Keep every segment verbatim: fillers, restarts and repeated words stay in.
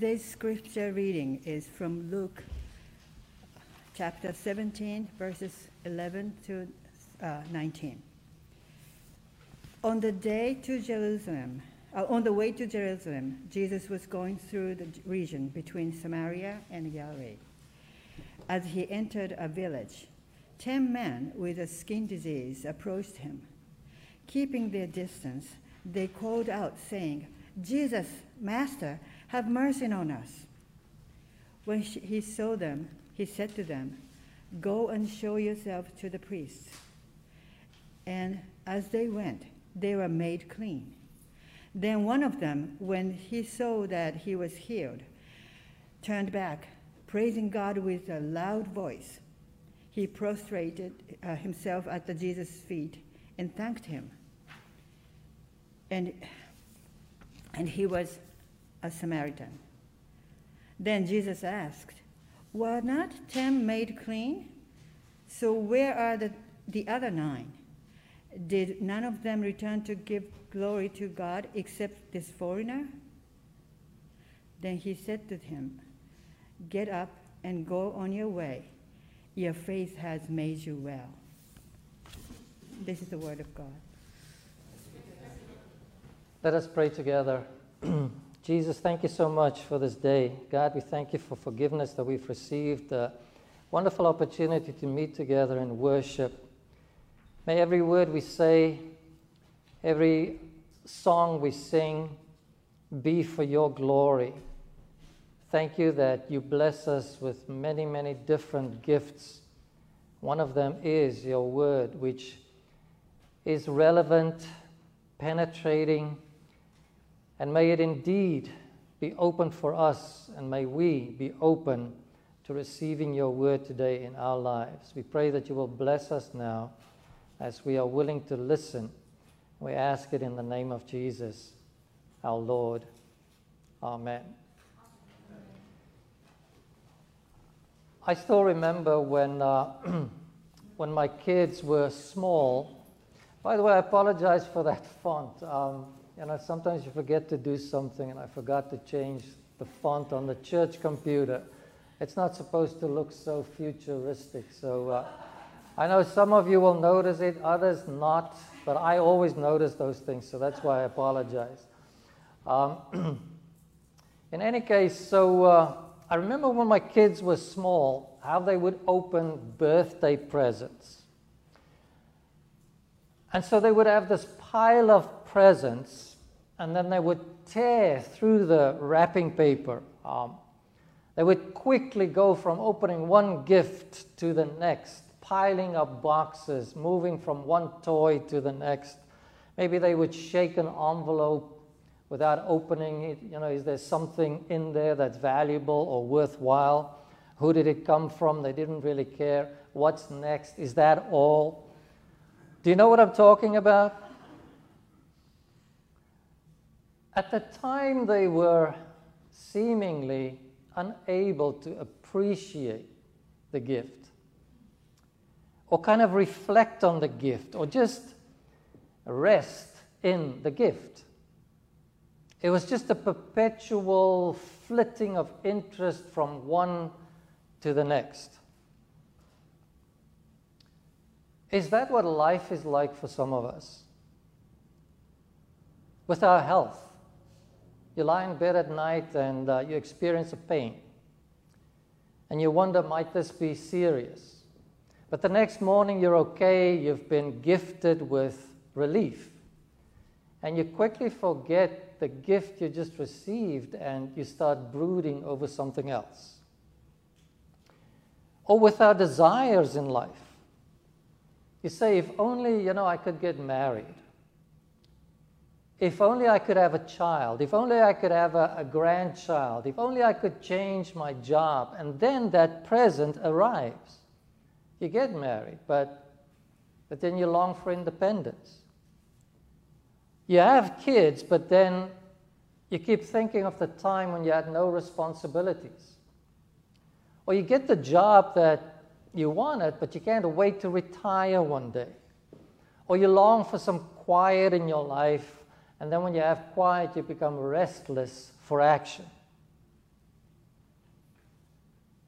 Today's scripture reading is from Luke chapter seventeen, verses eleven to uh, nineteen. On the day to Jerusalem, uh, on the way to Jerusalem, Jesus was going through the region between Samaria and Galilee. As he entered a village, ten men with a skin disease approached him. Keeping their distance, they called out, saying, "Jesus, Master, have mercy on us." When he saw them, he said to them, "Go and show yourselves to the priests." And as they went, they were made clean. Then one of them, when he saw that he was healed, turned back, praising God with a loud voice. He prostrated uh, himself at the Jesus' feet and thanked him. And, and he was a Samaritan. Then Jesus asked, "Were not ten made clean? So where are the, the other nine? Did none of them return to give glory to God except this foreigner?" Then he said to him, "Get up and go on your way. Your faith has made you well." This is the word of God. Let us pray together. Jesus, thank you so much for this day. God, we thank you for forgiveness that we've received, a wonderful opportunity to meet together and worship. May every word we say, every song we sing be for your glory. Thank you that you bless us with many, many different gifts. One of them is your word, which is relevant, penetrating, and may it indeed be open for us, and may we be open to receiving your word today in our lives. We pray that you will bless us now as we are willing to listen. We ask it in the name of Jesus, our Lord. Amen. I still remember when, uh, when my kids were small. By the way, I apologize for that font. Um, you know, sometimes you forget to do something, and I forgot to change the font on the church computer. It's not supposed to look so futuristic. So uh, I know some of you will notice it, others not, but I always notice those things, so that's why I apologize. Um, in any case, so uh, I remember when my kids were small, how they would open birthday presents. And so they would have this pile of presents, and then they would tear through the wrapping paper. Um, they would quickly go from opening one gift to the next, piling up boxes, moving from one toy to the next. Maybe they would shake an envelope without opening it. You know, is there something in there that's valuable or worthwhile? Who did it come from? They didn't really care. What's next? Is that all? Do you know what I'm talking about? At the time, they were seemingly unable to appreciate the gift, or kind of reflect on the gift, or just rest in the gift. It was just a perpetual flitting of interest from one to the next. Is that what life is like for some of us? With our health. You lie in bed at night and uh, you experience a pain. And you wonder, might this be serious? But the next morning you're okay, you've been gifted with relief. And you quickly forget the gift you just received and you start brooding over something else. Or with our desires in life. You say, if only, you know, I could get married. If only I could have a child. If only I could have a, a grandchild. If only I could change my job. And then that present arrives. You get married, but, but then you long for independence. You have kids, but then you keep thinking of the time when you had no responsibilities. Or you get the job that you wanted, but you can't wait to retire one day. Or you long for some quiet in your life, and then when you have quiet, you become restless for action.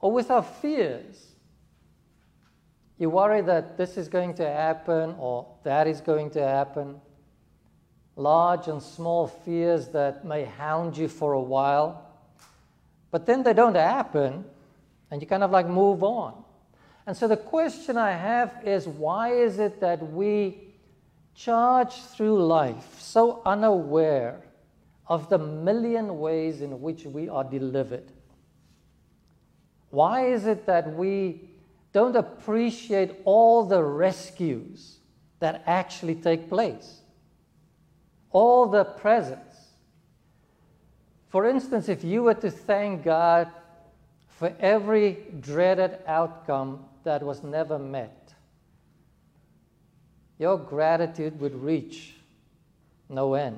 or with our fears. You worry that this is going to happen or that is going to happen. Large and small fears that may hound you for a while, but then they don't happen, and you kind of like move on. And so the question I have is, why is it that we charge through life so unaware of the million ways in which we are delivered? Why is it that we don't appreciate all the rescues that actually take place? All the presents. For instance, if you were to thank God for every dreaded outcome that was never met, your gratitude would reach no end.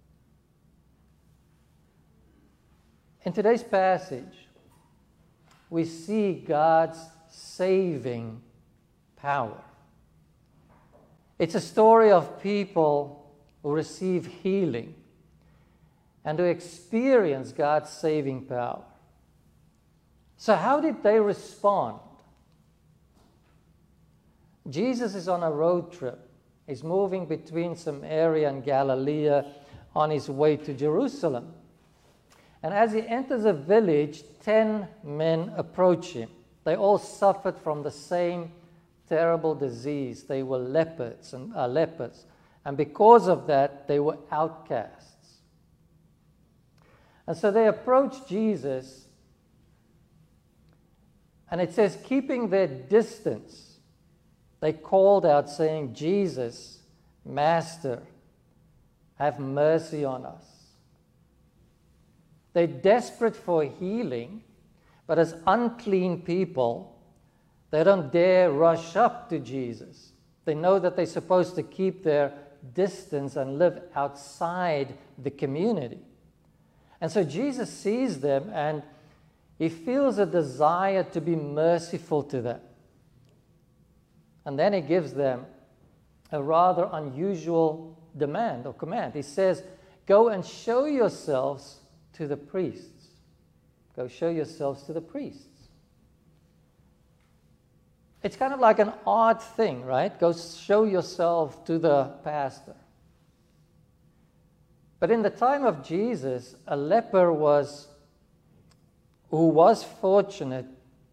In today's passage, we see God's saving power. It's a story of people who receive healing and who experience God's saving power. So how did they respond? Jesus is on a road trip. He's moving between some area in Galilee on his way to Jerusalem. And as he enters a village, ten men approach him. They all suffered from the same terrible disease. They were leopards and uh, lepers. And because of that, they were outcasts. And so they approached Jesus, and it says, keeping their distance, they called out saying, Jesus, Master, have mercy on us. They're desperate for healing, but as unclean people, they don't dare rush up to Jesus. They know that they're supposed to keep their distance and live outside the community. And so Jesus sees them and he feels a desire to be merciful to them. And then he gives them a rather unusual demand or command. He says, go and show yourselves to the priests. Go show yourselves to the priests. It's kind of like an odd thing, right? Go show yourself to the pastor. But in the time of Jesus, a leper was, who was fortunate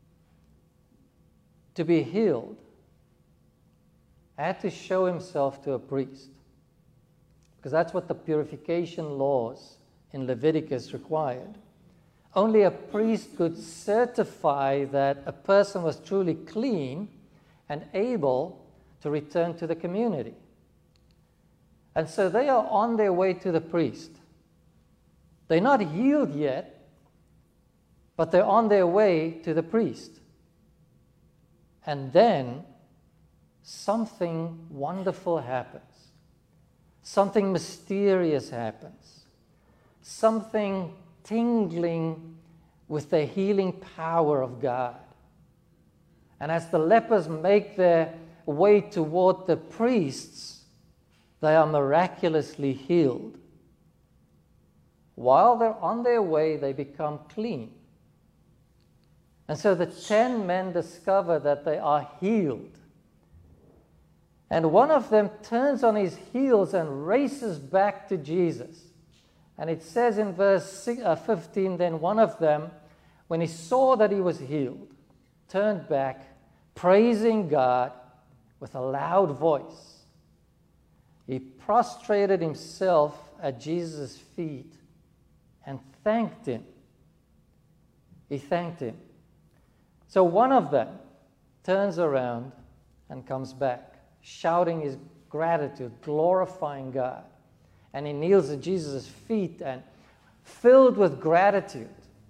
to be healed, had to show himself to a priest. Because that's what the purification laws in Leviticus required. Only a priest could certify that a person was truly clean and able to return to the community. And so they are on their way to the priest. They're not healed yet, but they're on their way to the priest. And then something wonderful happens. Something mysterious happens. Something tingling with the healing power of God. And as the lepers make their way toward the priests, they are miraculously healed. While they're on their way, they become clean. And so the ten men discover that they are healed. And one of them turns on his heels and races back to Jesus. And it says in verse fifteen, then one of them, when he saw that he was healed, turned back, praising God with a loud voice. He prostrated himself at Jesus' feet and thanked him. He thanked him. So one of them turns around and comes back, shouting his gratitude, glorifying God. And he kneels at Jesus' feet and filled with gratitude.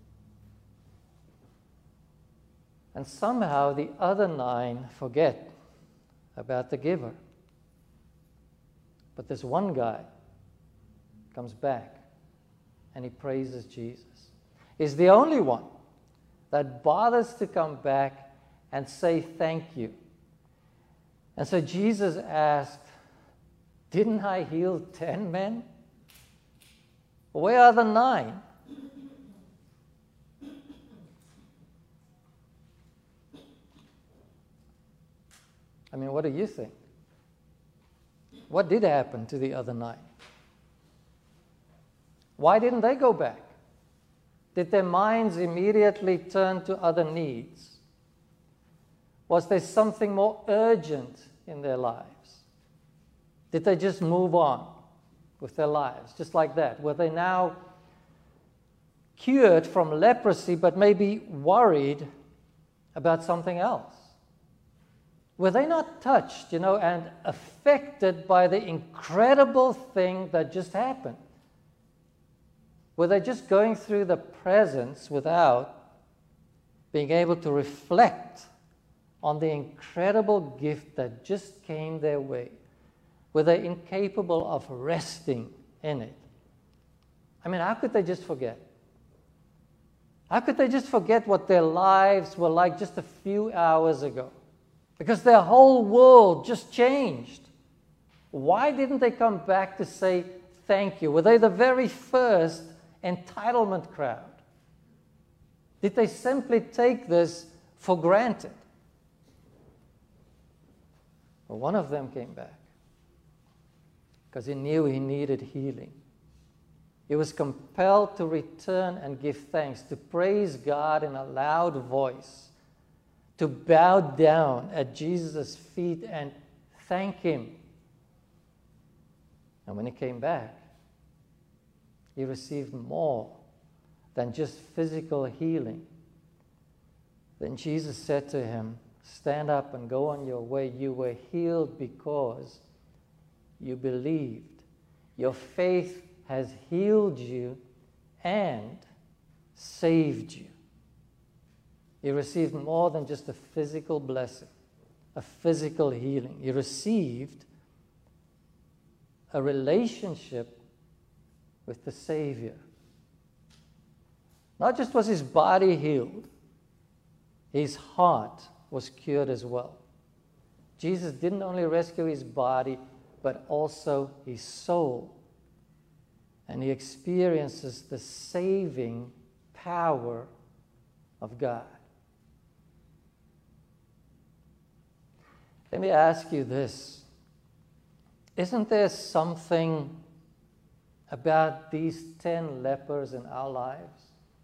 And somehow the other nine forget about the giver. But this one guy comes back and he praises Jesus. He's the only one that bothers to come back and say thank you. And so Jesus asked, didn't I heal ten men? Where are the nine? I mean, what do you think? What did happen to the other nine? Why didn't they go back? Did their minds immediately turn to other needs? Was there something more urgent in their lives? Did they just move on with their lives, just like that? Were they now cured from leprosy, but maybe worried about something else? Were they not touched, you know, and affected by the incredible thing that just happened? Were they just going through the presence without being able to reflect on the incredible gift that just came their way? Were they incapable of resting in it? I mean, how could they just forget? How could they just forget what their lives were like just a few hours ago? Because their whole world just changed. Why didn't they come back to say thank you? Were they the very first entitlement crowd? Did they simply take this for granted? Well, one of them came back because he knew he needed healing. He was compelled to return and give thanks, to praise God in a loud voice, to bow down at Jesus' feet and thank him. And when he came back, he received more than just physical healing. Then Jesus said to him, "Stand up and go on your way. You were healed because you believed. Your faith has healed you and saved you." You received more than just a physical blessing, a physical healing. You received a relationship with the Savior. Not just was his body healed, his heart was cured as well. Jesus didn't only rescue his body, but also his soul. And he experiences the saving power of God. Let me ask you this. Isn't there something about these ten lepers in our lives?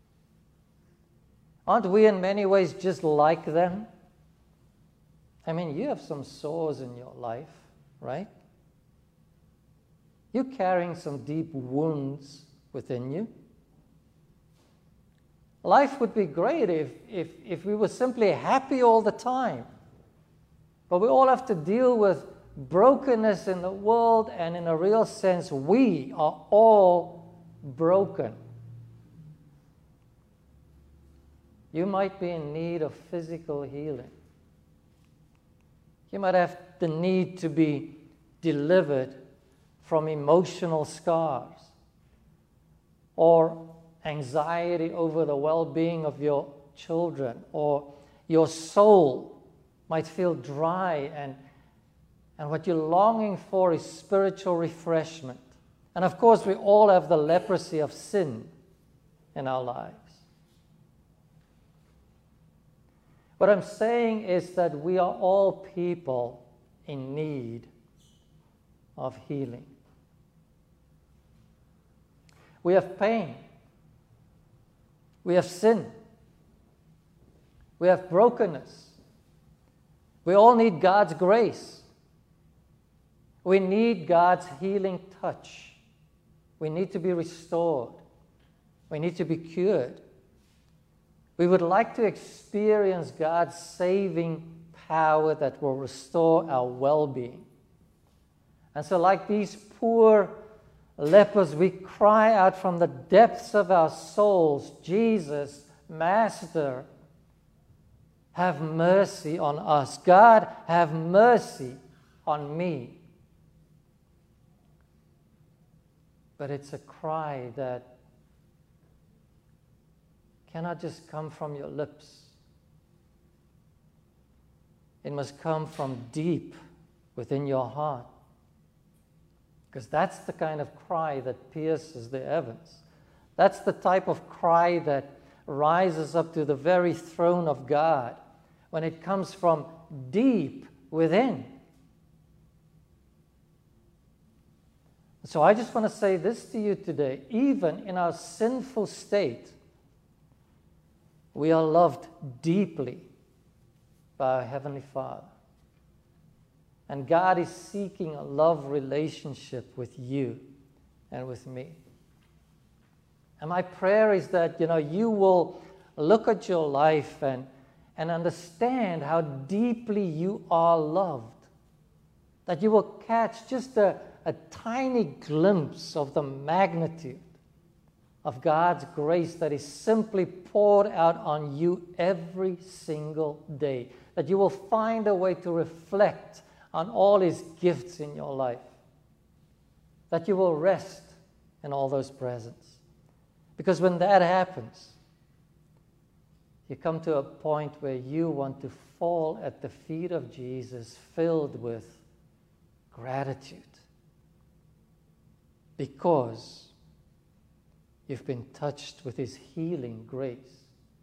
Aren't we in many ways just like them? I mean, you have some sores in your life, right? You're carrying some deep wounds within you. Life would be great if, if, if we were simply happy all the time. But we all have to deal with brokenness in the world, and in a real sense, we are all broken. You might be in need of physical healing. You might have the need to be delivered from emotional scars or anxiety over the well-being of your children, or your soul might feel dry, and, and what you're longing for is spiritual refreshment. And of course, we all have the leprosy of sin in our lives. What I'm saying is that we are all people in need of healing. We have pain. We have sin. We have brokenness. We all need God's grace. We need God's healing touch. We need to be restored. We need to be cured. We would like to experience God's saving power that will restore our well-being. And so, like these poor lepers, we cry out from the depths of our souls, "Jesus, Master, have mercy on us. God, have mercy on me." But it's a cry that cannot just come from your lips. It must come from deep within your heart. Because that's the kind of cry that pierces the heavens. That's the type of cry that rises up to the very throne of God, when it comes from deep within. So I just want to say this to you today. Even in our sinful state, we are loved deeply by our Heavenly Father. And God is seeking a love relationship with you and with me. And my prayer is that, you know, you will look at your life and, and understand how deeply you are loved. That you will catch just a, a tiny glimpse of the magnitude of God's grace that is simply poured out on you every single day. That you will find a way to reflect on all His gifts in your life. That you will rest in all those presents. Because when that happens, you come to a point where you want to fall at the feet of Jesus filled with gratitude. Because you've been touched with His healing grace.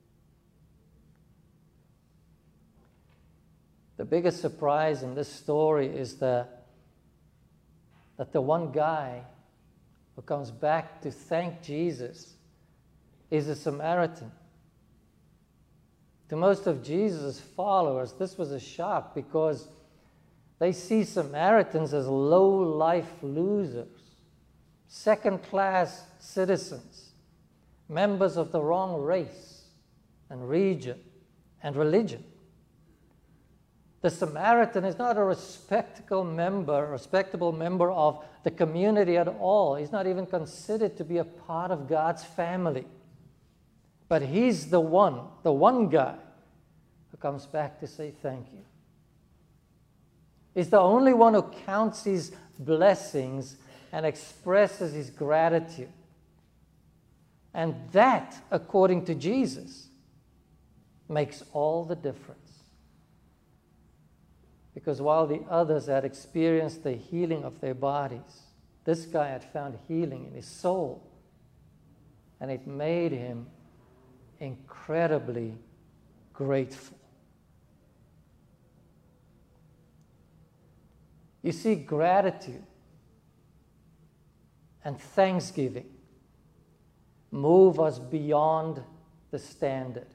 The biggest surprise in this story is that, that the one guy who comes back to thank Jesus is a Samaritan. To most of Jesus' followers, this was a shock because they see Samaritans as low-life losers, second-class citizens, members of the wrong race and region and religion. The Samaritan is not a respectable member, respectable member of the community at all. He's not even considered to be a part of God's family. But he's the one, the one guy who comes back to say thank you. He's the only one who counts his blessings and expresses his gratitude. And that, according to Jesus, makes all the difference. Because while the others had experienced the healing of their bodies, this guy had found healing in his soul. And it made him incredibly grateful. You see, gratitude and thanksgiving move us beyond the standard.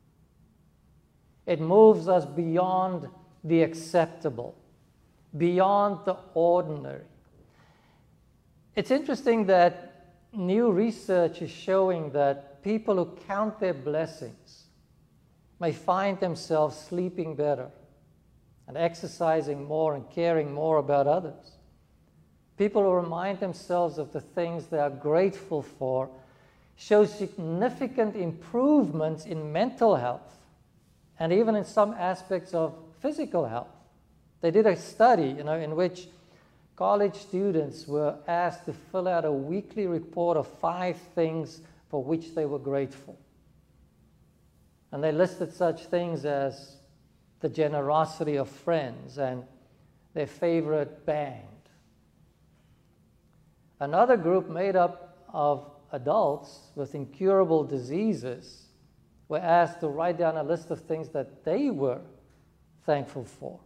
It moves us beyond the acceptable, beyond the ordinary. It's interesting that new research is showing that people who count their blessings may find themselves sleeping better and exercising more and caring more about others. People who remind themselves of the things they are grateful for show significant improvements in mental health and even in some aspects of physical health. They did a study, you know, in which college students were asked to fill out a weekly report of five things for which they were grateful. And they listed such things as the generosity of friends and their favorite band. Another group made up of adults with incurable diseases were asked to write down a list of things that they were thankful for.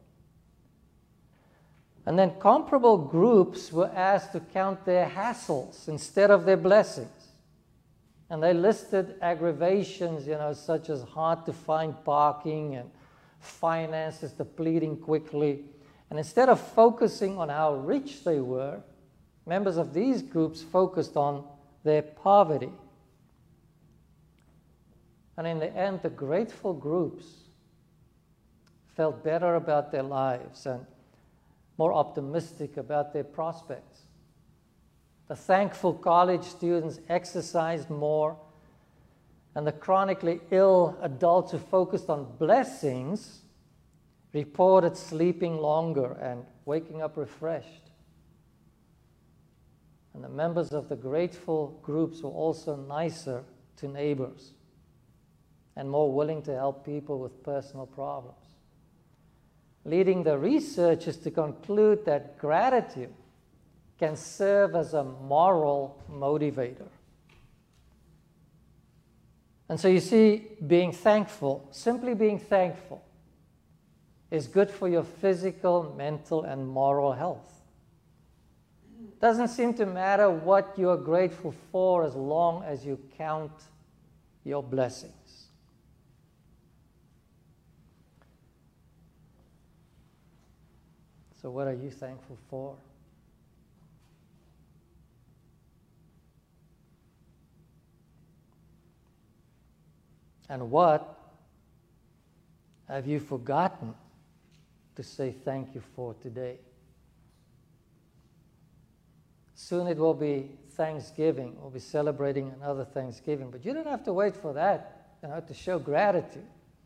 And then comparable groups were asked to count their hassles instead of their blessings. And they listed aggravations, you know, such as hard to find parking and finances depleting quickly. And instead of focusing on how rich they were, members of these groups focused on their poverty. And in the end, the grateful groups felt better about their lives and more optimistic about their prospects. The thankful college students exercised more, and the chronically ill adults who focused on blessings reported sleeping longer and waking up refreshed. And the members of the grateful groups were also nicer to neighbors and more willing to help people with personal problems, leading the researchers to conclude that gratitude can serve as a moral motivator. And so you see, being thankful, simply being thankful, is good for your physical, mental, and moral health. Doesn't seem to matter what you are grateful for as long as you count your blessings. So what are you thankful for? And what have you forgotten to say thank you for today? Soon it will be Thanksgiving. We'll be celebrating another Thanksgiving. But you don't have to wait for that, you know, to show gratitude.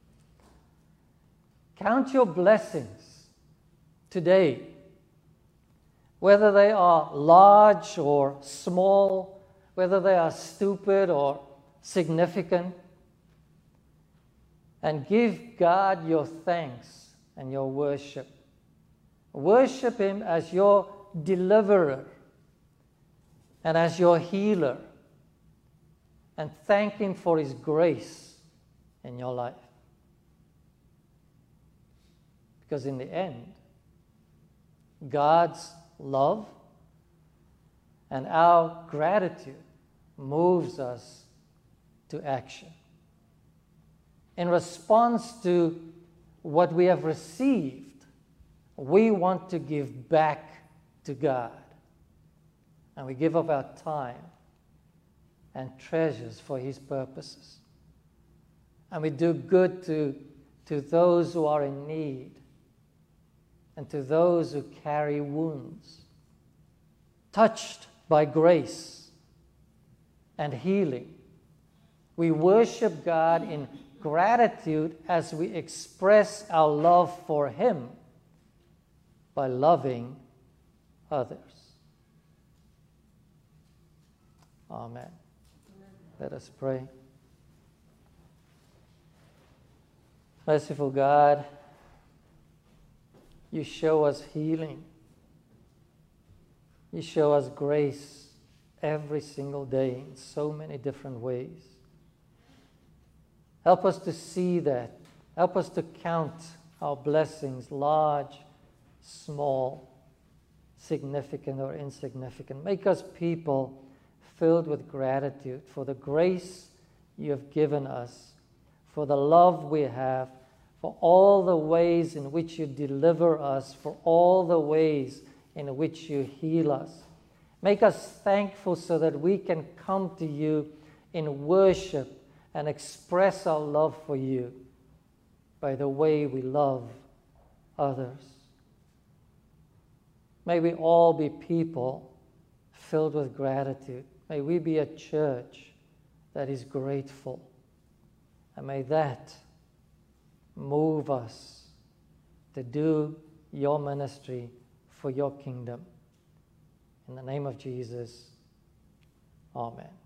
Count your blessings today, whether they are large or small, whether they are stupid or significant, and give God your thanks and your worship. Worship Him as your deliverer and as your healer, and thank Him for His grace in your life. Because in the end, God's love and our gratitude moves us to action. In response to what we have received, we want to give back to God. And we give up our time and treasures for His purposes. And we do good to, to those who are in need and to those who carry wounds, touched by grace and healing. We worship God in gratitude as we express our love for Him by loving others. Amen. Let us pray. Merciful God, You show us healing. You show us grace every single day in so many different ways. Help us to see that. Help us to count our blessings, large, small, significant or insignificant. Make us people filled with gratitude for the grace You have given us, for the love we have, for all the ways in which You deliver us, for all the ways in which You heal us. Make us thankful so that we can come to You in worship and express our love for You by the way we love others. May we all be people filled with gratitude. May we be a church that is grateful. And may that move us to do Your ministry for Your kingdom. In the name of Jesus, amen.